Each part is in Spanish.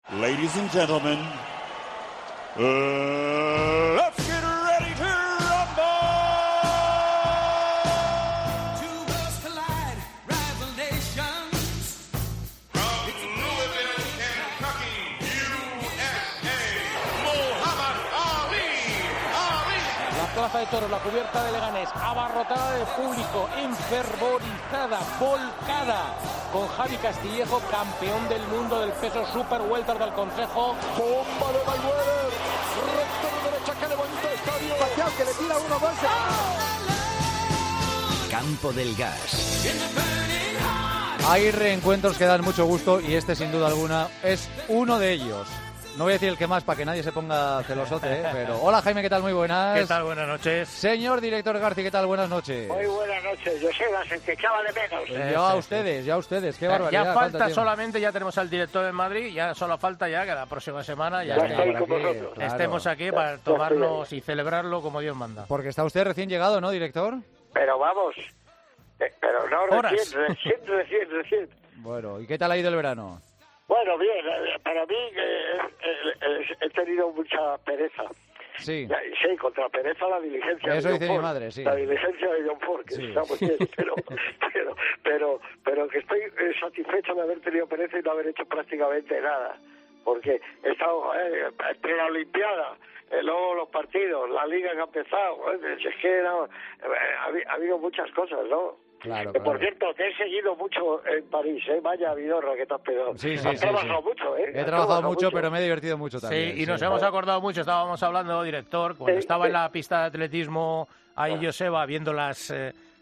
Ladies and gentlemen, let's get ready to rumble! Two worlds collide, rival nations. From Louisville, Kentucky, USA, Muhammad Ali. La plaza de toros, la cubierta de Leganés, abarrotada de público, enfervorizada, volcada, con Javi Castillejo, campeón del mundo del peso super welter del Consejo. Bomba de Mayweather, recto de derecha que levanta estadio. Pacquiao que le tira 1-2. Campo del Gas. Hay reencuentros que dan mucho gusto y este sin duda alguna es uno de ellos. No voy a decir el que más para que nadie se ponga celosote, pero... Hola Jaime, ¿qué tal? Muy buenas. ¿Qué tal? Buenas noches. Señor director Garci, ¿qué tal? Buenas noches. Muy buenas noches, Joseba, el que echaba de menos. Ya ustedes, qué barbaridad. Ya falta solamente, ya tenemos al director en Madrid, ya solo falta ya que la próxima semana ya estoy con vosotros. Estemos aquí para tomarnos y celebrarlo como Dios manda. Porque está usted recién llegado, ¿no, director? Pero vamos, pero no recién. Bueno, ¿y qué tal ha ido el verano? Bueno, bien, para mí he tenido mucha pereza. Sí. Sí, contra pereza la diligencia. Eso de dice John mi Ford. madre, sí. La diligencia de John Ford, que Sí. está muy bien, pero que estoy satisfecho de haber tenido pereza y no haber hecho prácticamente nada. Porque he estado entre la Olimpiada, luego los partidos, la Liga que ha empezado, es que ha habido muchas cosas, ¿no? Claro. Por cierto, te he seguido mucho en París, Vaya vidorra que te has pegado. Sí, has trabajado mucho, He trabajado mucho, pero me he divertido mucho también. Sí, y nos hemos acordado mucho, estábamos hablando, director, cuando estaba en la pista de atletismo ahí Joseba, viendo las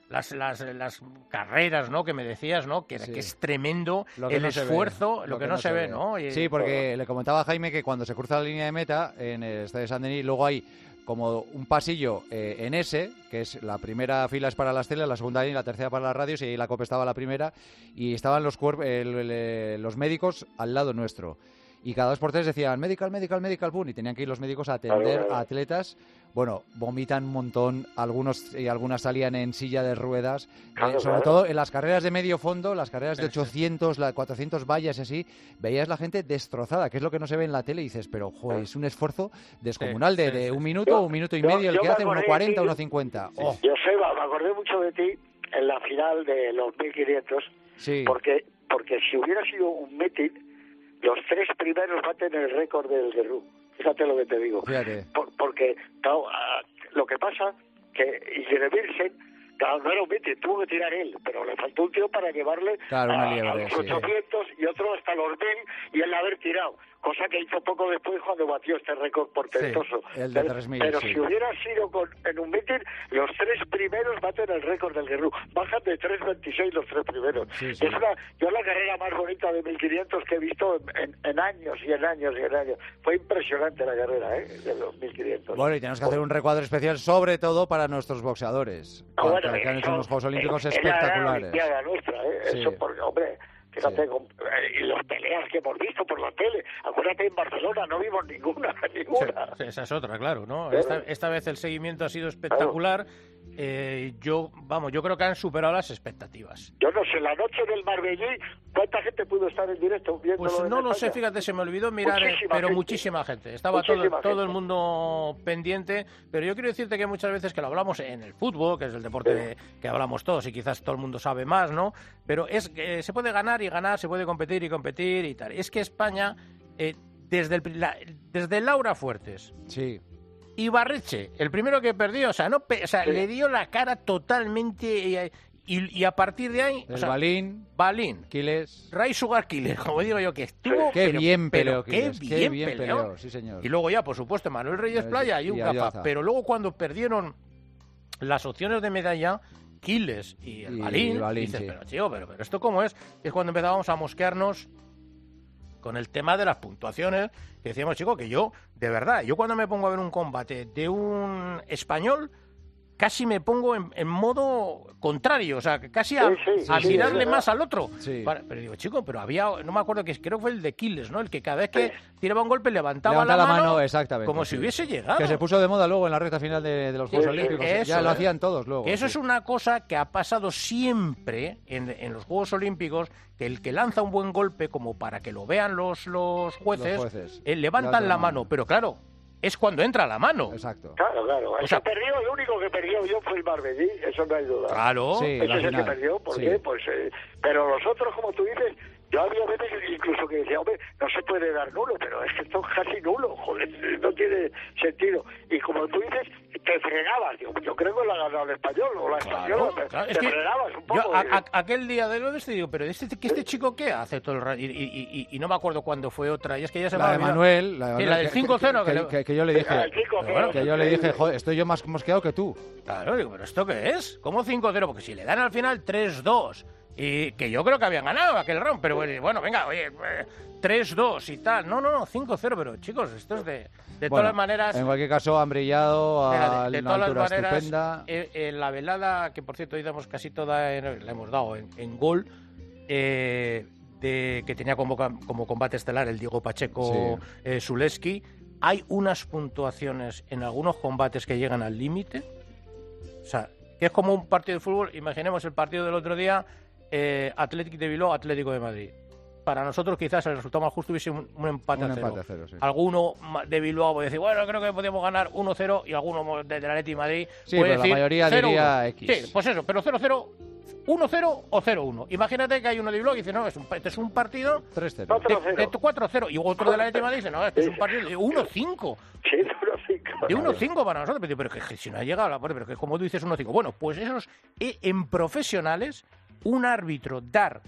carreras, ¿no? Que me decías, ¿no? Que es tremendo el esfuerzo, lo que no se ve, ¿no? Sí, porque le comentaba a Jaime que cuando se cruza la línea de meta en el estadio de Saint-Denis, luego hay como un pasillo en S, que es la primera fila es para las teles, la segunda y la tercera para las radios, y ahí la COPE estaba la primera, y estaban los médicos al lado nuestro. Y cada 2 por 3 decían, medical, boom, y tenían que ir los médicos a atender a atletas. Bueno, vomitan un montón, algunos y algunas salían en silla de ruedas, sobre todo en las carreras de medio fondo, las carreras de 800, 400 vallas y así, veías la gente destrozada, que es lo que no se ve en la tele, y dices, pero joder, es un esfuerzo descomunal de un minuto, un minuto y medio, el que hace 1:40, 1:50. Joseba, me acordé mucho de ti en la final de los 1500, sí. porque si hubiera sido un meeting, los 3 primeros baten el récord del Guerrero. Fíjate lo que te digo. Fíjate. Porque, claro, lo que pasa que Igeremirsen, claro, no era un meeting, tuvo que tirar él, pero le faltó un tío para llevarle a los 800 y otro hasta los 1000 y él haber tirado. Cosa que hizo poco después cuando batió este récord portentoso. Sí, el de 3000, pero si hubiera sido en un meeting, los 3 primeros baten el récord del Guerrero. Bajan de 3.26 los 3 primeros. Sí. Es la carrera más bonita de 1500 que he visto en años y en años y en años. Fue impresionante la carrera, de los 1500. Bueno, y tenemos que hacer un recuadro especial, sobre todo para nuestros boxeadores, que han hecho unos Juegos Olímpicos espectaculares. La nuestra, Sí. Eso porque, hombre... Fíjate, Sí. Y las peleas que hemos visto por la tele. Acuérdate, en Barcelona no vimos ninguna. Sí, esa es otra, claro, ¿no? Esta vez el seguimiento ha sido espectacular. Yo creo que han superado las expectativas. Yo no sé, la noche del Marbellí, ¿cuánta gente pudo estar en directo viéndolo? Pues no lo sé, fíjate, se me olvidó mirar, muchísima gente. Estaba todo el mundo pendiente, pero yo quiero decirte que muchas veces que lo hablamos en el fútbol, que es el deporte que hablamos todos y quizás todo el mundo sabe más, ¿no? Pero es que se puede ganar y ganar, se puede competir y competir y tal. Es que España, desde Laura Fuertes... Sí. Y Barreche, el primero que perdió, le dio la cara totalmente y a partir de ahí... Balín, Quiles, Ray Sugar Killer, como digo yo, que estuvo... Qué bien peleó, qué bien peleó, sí señor. Y luego ya, por supuesto, Manuel Reyes Playa y un capa. Pero luego cuando perdieron las opciones de medalla, Quiles y el Balín, dices, sí. Pero tío, pero ¿esto cómo es? Es cuando empezábamos a mosquearnos con el tema de las puntuaciones, que decíamos, chico, que yo, de verdad, yo cuando me pongo a ver un combate de un español, casi me pongo en modo contrario, o sea, casi a mirarle más al otro. Sí. Pero digo, chico, pero había, no me acuerdo, creo que fue el de Quiles, ¿no? El que cada vez que tiraba un golpe levantaba la mano exactamente, como si hubiese llegado. Que se puso de moda luego en la recta final de los Juegos Olímpicos. Ya lo hacían todos luego. Eso es una cosa que ha pasado siempre en los Juegos Olímpicos, que el que lanza un buen golpe, como para que lo vean los jueces, levantan la mano, pero claro, es cuando entra la mano. Exacto. Claro. O sea, perdió, el único que perdió yo fue el Marbellí, eso no hay duda. Claro. Sí, ese es el que perdió, ¿por qué? Pues, pero los otros, como tú dices, yo había veces incluso que decía, hombre, no se puede dar nulo, pero es que esto es casi nulo, joder, no tiene sentido. Y como tú dices, te frenabas. Yo creo que lo ha ganado el Español o la Española, claro. Te frenabas un poco. Yo aquel día de lo de digo, pero este chico ¿qué hace todo el rato? Y no me acuerdo cuándo fue otra, y es que ya se me ha olvidado. Manuel, la del 5-0. Que yo le dije, joder, estoy yo más mosqueado que tú. Claro, digo, ¿pero esto qué es? ¿Cómo 5-0? Porque si le dan al final 3-2... Y que yo creo que habían ganado aquel round, pero bueno, venga, oye, 3-2 y tal. No, 5-0, pero chicos, esto es de todas las maneras... En cualquier caso, han brillado a una altura estupenda. La velada, que por cierto hoy damos casi toda, la hemos dado en gol, que tenía como combate estelar el Diego Pacheco Zaleski. Hay unas puntuaciones en algunos combates que llegan al límite. O sea, que es como un partido de fútbol. Imaginemos el partido del otro día... Atlético de Bilbao, Atlético de Madrid. Para nosotros quizás el resultado más justo hubiese un empate a cero. Sí. Alguno de Bilbao puede decir, bueno, creo que podemos ganar 1-0, y alguno del Atlético de Madrid puede decir la mayoría 0-1. Diría X. Sí, pues eso, pero 0-0, 1-0 o 0-1. Imagínate que hay uno de Bilbao y dice, no, este es un partido 3-0. De 4-0, y otro del Atlético de Madrid dice, no, este es un partido de 1-5. Sí, 1-5. De 1-5 para nosotros, pero que si no ha llegado a la puerta, pero que como tú dices 1-5. Bueno, pues esos en profesionales, un árbitro dar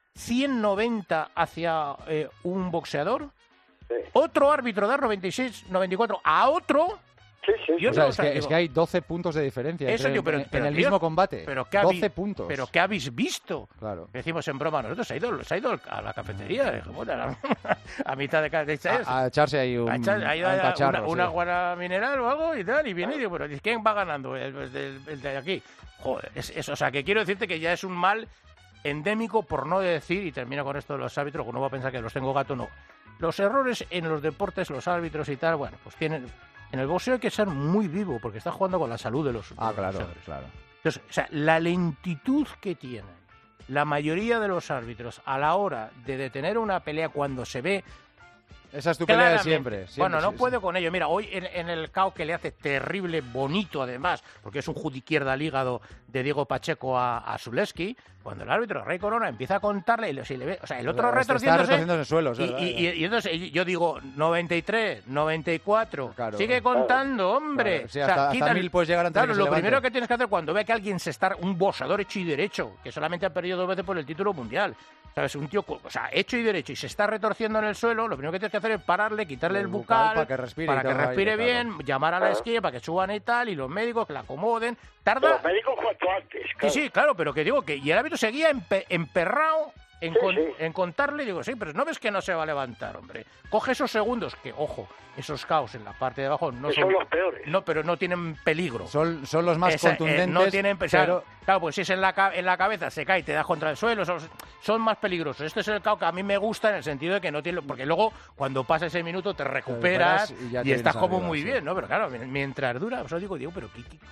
190 hacia un boxeador, otro árbitro dar 96-94 a otro... Sí. O sea, es que hay 12 puntos de diferencia en el mismo combate. Pero 12 puntos. ¿Pero qué habéis visto? Claro. Decimos en broma, nosotros se ha ido a la cafetería, a mitad de a echarse ahí un cacharro, una agua mineral o algo y tal, y viene y digo, pero ¿quién va ganando? El de aquí. Joder, o sea, que quiero decirte que ya es un mal endémico, por no decir, y termino con esto de los árbitros, que uno va a pensar que los tengo gato, no. Los errores en los deportes, los árbitros y tal, bueno, pues tienen... En el boxeo hay que ser muy vivo, porque está jugando con la salud de los claro. Entonces, o sea, la lentitud que tienen la mayoría de los árbitros a la hora de detener una pelea cuando se ve... Esa es tu pelea de siempre. Bueno, no puedo con ello. Mira, hoy en el KO que le hace terrible, bonito además, porque es un hook izquierda al hígado de Diego Pacheco a Zaleski, cuando el árbitro Rey Corona empieza a contarle, y le ve, o sea, el otro retorciéndose en el suelo, y entonces yo digo 93, 94, claro, sigue contando, hombre. Claro, sí, hasta 1000 puedes llegar antes. Claro, lo primero que tienes que hacer cuando ve que alguien se está, un boxeador hecho y derecho, que solamente ha perdido 2 veces por el título mundial, ¿sabes? Un tío, o sea, hecho y derecho, y se está retorciendo en el suelo, lo primero que tienes que hacer es pararle, quitarle el bucal para que respire bien, claro, llamar a la esquina para que suban y tal, y los médicos que la acomoden. Tarda... Los médicos cuanto antes, claro. Sí, claro, pero que digo que... Y el árbitro seguía emperrado en contarle, digo, sí, pero no ves que no se va a levantar, hombre. Coge esos segundos, que, ojo, esos caos en la parte de abajo no son los peores. No, pero no tienen peligro. Son los más contundentes. No tienen pero... Claro, pues si es en la cabeza, se cae y te da contra el suelo, son más peligrosos. Este es el caos que a mí me gusta en el sentido de que no tiene... Porque luego, cuando pasa ese minuto, te recuperas y estás como arriba, muy bien, ¿no? Pero claro, mientras dura, os digo, pero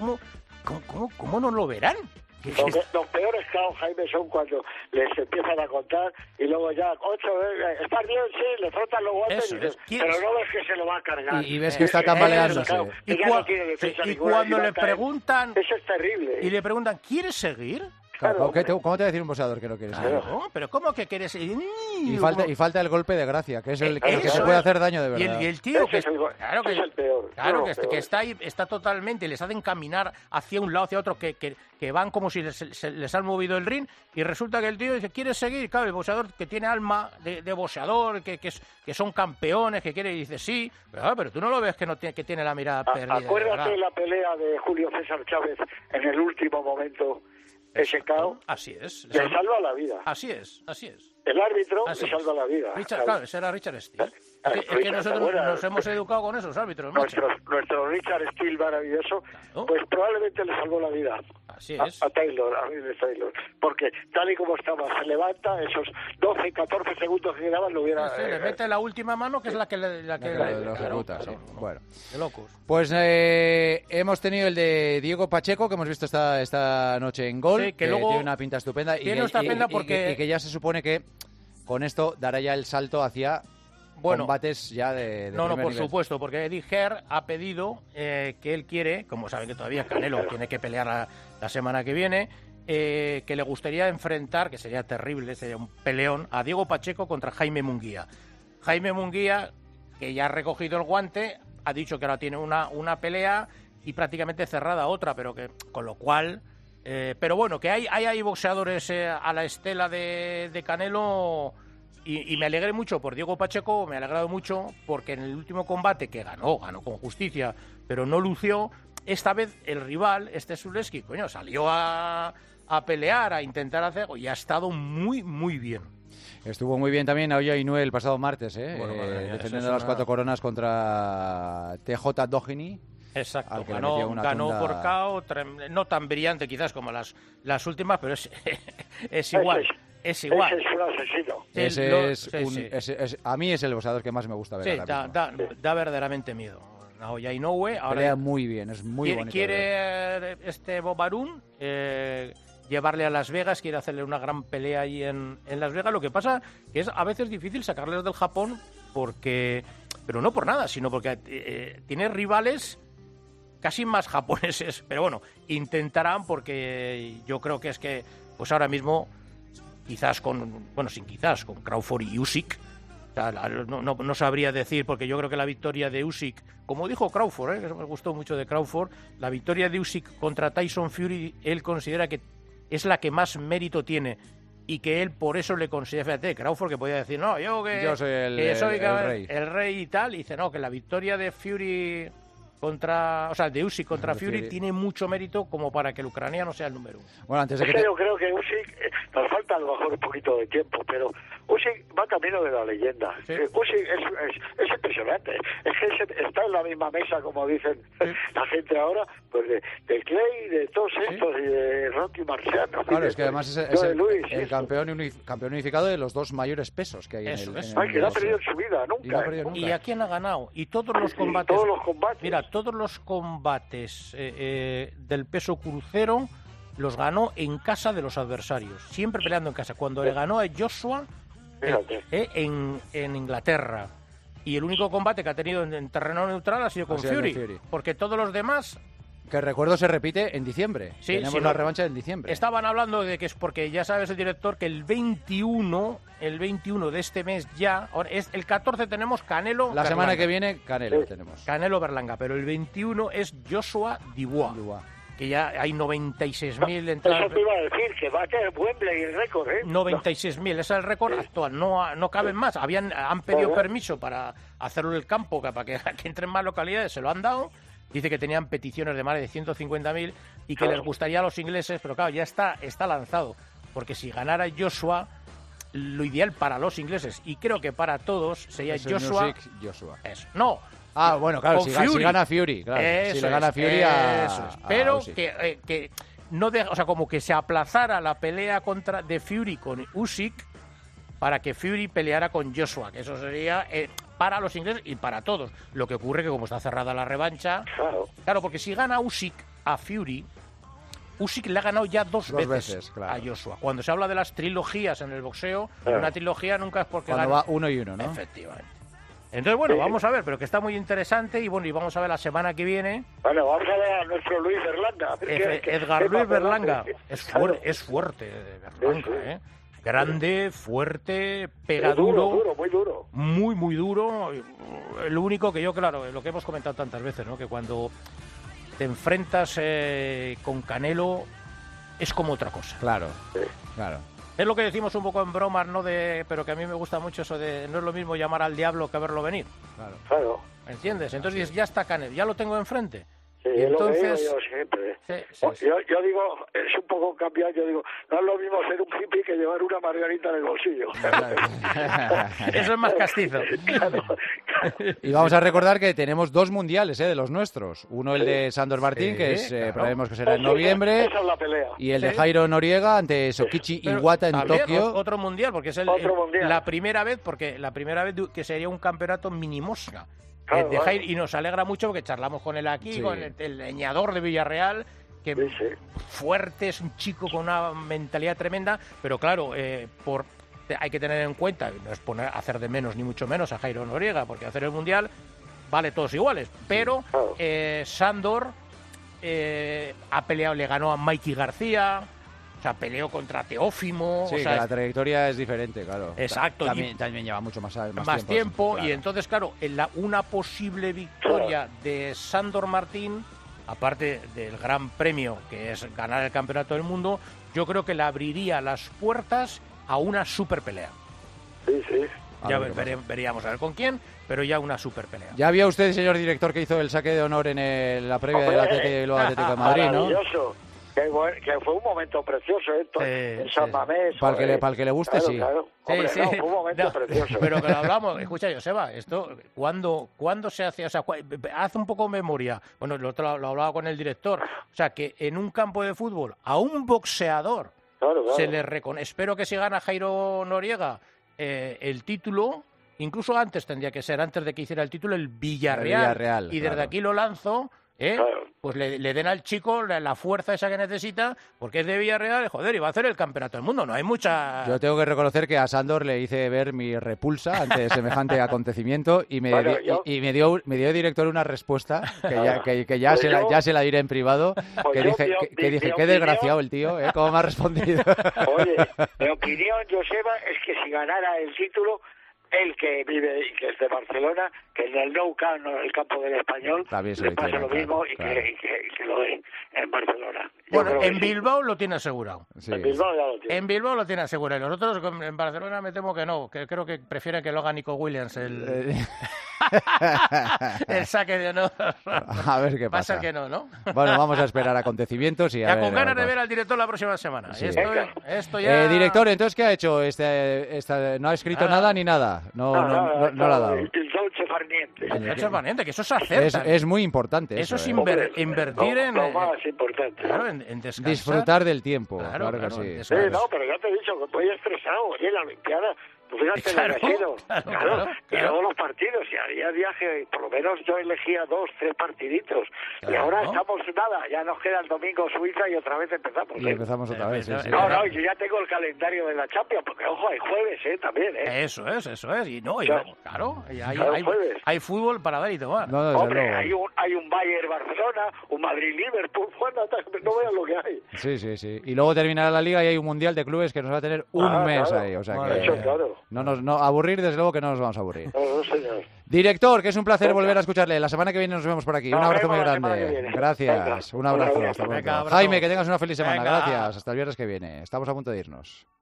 ¿cómo no lo verán? Los peores caos, Jaime, son cuando les empiezan a contar y luego ya, 8, ¿estás bien? Sí, le frotan los guantes y dices, pero no ves que se lo va a cargar. Y ves que está tambaleándose. Claro, y cuando le preguntan... Eso es terrible. Y le preguntan, ¿quieres seguir? Claro, ¿cómo te va a decir un boxeador que no quiere seguir? Claro, pero ¿cómo que quieres seguir? Y falta el golpe de gracia, que es el que te puede hacer daño de verdad. Y el tío que es el peor. Claro, que está ahí, está totalmente, les hacen caminar hacia un lado, hacia otro, que van como si les han movido el ring, y resulta que el tío dice, ¿quieres seguir? Claro, el boxeador que tiene alma de boxeador, que son campeones, que quiere, y dice sí, pero tú no lo ves que tiene la mirada perdida. Acuérdate de la pelea de Julio César Chávez en el último momento. Ese KO así es. Le salva la vida. Así es. El árbitro le salva la vida. Claro, ese era Richard Steele. Es que nosotros nos hemos educado con esos árbitros, nuestro Richard Steele maravilloso, pues probablemente le salvó la vida. Así es. A Taylor, porque tal y como estaba, se levanta, esos 12, 14 segundos que quedaban lo hubiera... Sí, le mete la última mano, que es la que lo ejecuta, sí. Bueno. De locos. Pues hemos tenido el de Diego Pacheco, que hemos visto esta noche en Gol, que luego tiene una pinta estupenda. Tiene esta pinta porque... Y que ya se supone que con esto dará ya el salto hacia... combates ya de No, por nivel. supuesto, porque Eddie Hearn ha pedido que él quiere, como saben que todavía Canelo tiene que pelear la semana que viene, que le gustaría enfrentar, que sería terrible, sería un peleón, a Diego Pacheco contra Jaime Munguía. Jaime Munguía, que ya ha recogido el guante, ha dicho que ahora tiene una pelea y prácticamente cerrada otra, pero que con lo cual... pero bueno, que hay boxeadores a la estela de Canelo... Y me alegré mucho por Diego Pacheco, me ha alegrado mucho porque en el último combate que ganó con justicia, pero no lució, esta vez el rival, Zaleski, salió a pelear, a intentar hacer, y ha estado muy, muy bien. Estuvo muy bien también Naoya Inoue el pasado martes, defendiendo las 4 coronas contra TJ Doheny. Exacto, ganó por KO, no tan brillante quizás como las últimas, pero es igual. Es igual. Ese es un asesino. A mí es el boxeador que más me gusta ver. Sí, da verdaderamente miedo. Naoya Inoue ahora pelea muy bien, es muy bonito. Quiere Bob Arum llevarle a Las Vegas, quiere hacerle una gran pelea ahí en Las Vegas. Lo que pasa que es a veces difícil sacarles del Japón pero no por nada, sino porque tiene rivales casi más japoneses. Pero bueno, intentarán, porque yo creo que es que pues ahora mismo con Crawford y Usyk, o sea, no sabría decir, porque yo creo que la victoria de Usyk, como dijo Crawford, que me gustó mucho de Crawford, la victoria de Usyk contra Tyson Fury, él considera que es la que más mérito tiene y que él por eso le considera, fíjate, Crawford, que podía decir, no, yo soy el rey y tal, y dice, no, que la victoria de Fury de Usyk contra Fury tiene mucho mérito como para que el ucraniano sea el número 1. Bueno, antes de yo creo que Usyk, nos falta a lo mejor un poquito de tiempo, pero Usyk va camino de la leyenda. Sí. Usyk es impresionante. Es que está en la misma mesa, como dicen la gente ahora, pues de Clay, de todos estos, y de Rocky Marciano. Claro, es que además es el campeón unificado de los 2 mayores pesos que hay en el que no ha perdido en su vida, nunca. ¿Y a quién ha ganado? Y todos los combates. Todos los combates. Mira, todos los combates del peso crucero los ganó en casa de los adversarios, siempre peleando en casa. Cuando le ganó a Joshua en Inglaterra, y el único combate que ha tenido en terreno neutral ha sido con Fury, porque todos los demás... Que recuerdo se repite en diciembre. Tenemos la revancha en diciembre. Estaban hablando de que es porque ya sabes el director que el 21 de este mes ya, el 14 tenemos Canelo. La semana que viene Canelo tenemos. Canelo Berlanga, pero el 21 es Joshua Dubois. Que ya hay 96.000 entradas. Eso te iba a decir, que va a tener Wembley el récord, 96.000, ese es el récord actual, no caben más. Han pedido permiso para hacerlo en el campo, para que entren más localidades, se lo han dado. Dice que tenían peticiones de más de 150.000 y que les gustaría a los ingleses, pero claro, ya está lanzado. Porque si ganara Joshua, lo ideal para los ingleses, y creo que para todos, sería Joshua. Eso. No. Bueno, claro, si gana Fury. Claro, si le gana Fury Pero que no deja, o sea, como que se aplazara la pelea de Fury con Usyk para que Fury peleara con Joshua, que eso sería para los ingleses y para todos. Lo que ocurre que como está cerrada la revancha... Claro, porque si gana Usyk a Fury, Usyk le ha ganado ya dos veces a Joshua. Cuando se habla de las trilogías en el boxeo, una trilogía nunca es porque cuando va 1 y 1, ¿no? Efectivamente. Entonces, bueno, vamos a ver, pero que está muy interesante y bueno, y vamos a ver la semana que viene. Bueno, vamos a ver a nuestro Luis Berlanga. Edgar Luis Berlanga. Es fuerte, Berlanga, Grande, fuerte, pega duro. Muy duro. Muy duro. Lo único que yo, claro, lo que hemos comentado tantas veces, ¿no? Que cuando te enfrentas con Canelo es como otra cosa. Claro. Es lo que decimos un poco en bromas, ¿no? Pero que a mí me gusta mucho eso de no es lo mismo llamar al diablo que verlo venir. Claro. ¿Entiendes? Entonces dices, ya está Canelo, ya lo tengo enfrente. Sí, entonces, lo que digo yo siempre. Sí. Yo digo, es un poco cambiado, yo digo, no es lo mismo ser un hippie que llevar una margarita en el bolsillo. Eso es más castizo. Claro. Y vamos a recordar que tenemos 2 mundiales de los nuestros. Uno el de Sandor Martín, que es probablemente que será en noviembre. Esa es la pelea. Y el de Jairo Noriega ante Sokichi Iwata en Tokio. Otro mundial, porque es la primera vez, que sería un campeonato mini Mosca. Claro, Jairo, y nos alegra mucho porque charlamos con él aquí, con el leñador de Villarreal, que fuerte, es un chico con una mentalidad tremenda, pero claro, hay que tener en cuenta, no es hacer de menos ni mucho menos a Jairo Noriega, porque hacer el mundial vale todos iguales, pero Sandor ha peleado, le ganó a Mikey García, o sea, peleó contra Teófimo. Sí, o sea, que la trayectoria es diferente, claro. Exacto. También lleva mucho más tiempo. Claro. Y entonces, claro, una posible victoria de Sandor Martín, aparte del gran premio que es ganar el campeonato del mundo, yo creo que le abriría las puertas a una super pelea. Sí. Ya veríamos a ver con quién, pero ya una super pelea. Ya vio usted, señor director, que hizo el saque de honor en la previa del Atlético de Madrid, ¿no? Maravilloso. Que fue un momento precioso esto en San Mamés. Para el que le guste, claro, sí. Claro. Hombre, Sí. no, fue un momento precioso. Pero que lo hablamos, escucha, Joseba, esto, ¿cuándo se hace? O sea, haz un poco memoria. Bueno, lo hablaba con el director. O sea, que en un campo de fútbol, a un boxeador se le reconoce. Espero que si gana Jairo Noriega el título, incluso antes tendría que ser, antes de que hiciera el título, el Villarreal. Y desde aquí lo lanzo. Pues le den al chico la fuerza esa que necesita, porque es de Villarreal, joder, y va a hacer el campeonato del mundo, no hay mucha... Yo tengo que reconocer que a Sandor le hice ver mi repulsa ante semejante acontecimiento y me dio director una respuesta que ya se la diré en privado, que dije, qué desgraciado el tío, cómo me ha respondido. Oye, mi opinión, Joseba, es que si ganara el título, él que vive y que es de Barcelona, que en el Nou Camp, el campo del Español, le pasa lo mismo y que lo den en Barcelona. Bueno, en Bilbao lo tiene asegurado. Sí. En Bilbao ya lo tiene. En Bilbao lo tiene asegurado. Y nosotros en Barcelona me temo que no, que creo que prefieren que lo haga Nico Williams el saque de honor. A ver qué pasa. Pasa que no, ¿no? Bueno, vamos a esperar acontecimios y con ganas de ver al director la próxima semana. Sí. Esto ya... Director, entonces, ¿qué ha hecho? ¿No ha escrito nada ni nada? No lo ha dado. El Dolce Farniente. El Dolce Farniente, que eso es hacer. Es muy importante. Eso es invertir en... Lo más importante. Claro, en descansar. Disfrutar del tiempo. Claro que sí. Sí, no, pero ya te he dicho que estoy estresado. Oye, la Olimpiada... Tú fíjate lo que ha sido. Claro. Y luego los partidos. Y haría viaje, por lo menos yo elegía 2, 3 partiditos. Claro. Y ahora estamos nada. Ya nos queda el domingo Suiza y otra vez empezamos. Y empezamos otra vez, sí. No, yo ya tengo el calendario de la Champions. Porque, ojo, hay jueves, también, Eso es. Y no, claro. Hay fútbol para dar y tomar. No, hombre, hay un Bayern-Barcelona, un Madrid-Liverpool. Bueno, no vean lo que hay. Sí. Y luego terminará la Liga y hay un Mundial de Clubes que nos va a tener un mes ahí. O sea que... claro. No, aburrir, desde luego que no nos vamos a aburrir. No, señor. Director, que es un placer volver a escucharle. La semana que viene nos vemos por aquí. Un abrazo muy grande. Gracias. Un abrazo. Hasta pronto. Jaime, que tengas una feliz semana. Gracias. Hasta el viernes que viene. Estamos a punto de irnos.